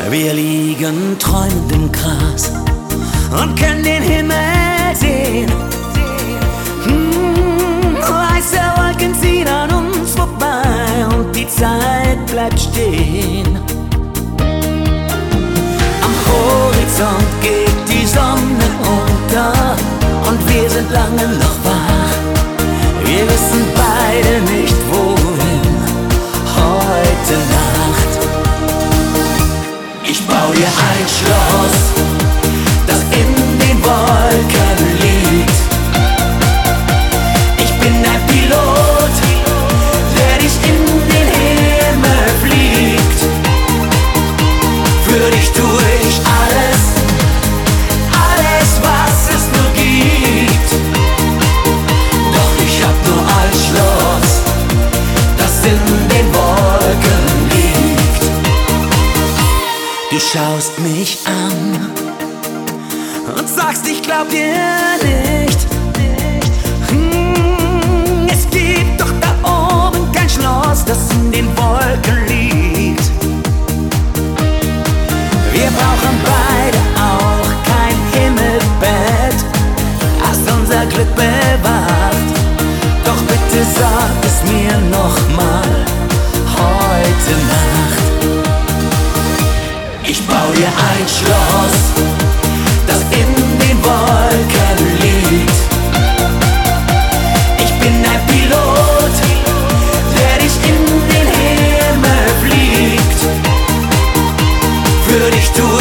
Wir liegen träumend im Gras und können den Himmel sehen. Weiße Wolken ziehen an uns vorbei und die Zeit bleibt stehen. Am Horizont geht die Sonne unter und wir sind lange noch wach. Wir wissen beide nicht wohin heute Nacht. Ich bau dir ein Schloss, das in den Wolken liegt. Ich bin ein Pilot, der dich in den Himmel fliegt. Für dich tue ich alles, alles was es nur gibt. Doch ich hab nur ein Schloss, das in den Wolken liegt. Du schaust mich an und sagst, ich glaub dir nicht. Es gibt doch da oben kein Schloss, das in den Wolken liegt. Wir brauchen beide auch kein Himmelbett, das unser Glück bewacht. Doch bitte sag es mir nochmal heute Nacht. Ich bau dir ein Schloss, das in den Wolken liegt. Ich bin ein Pilot, der dich in den Himmel fliegt. Für dich tue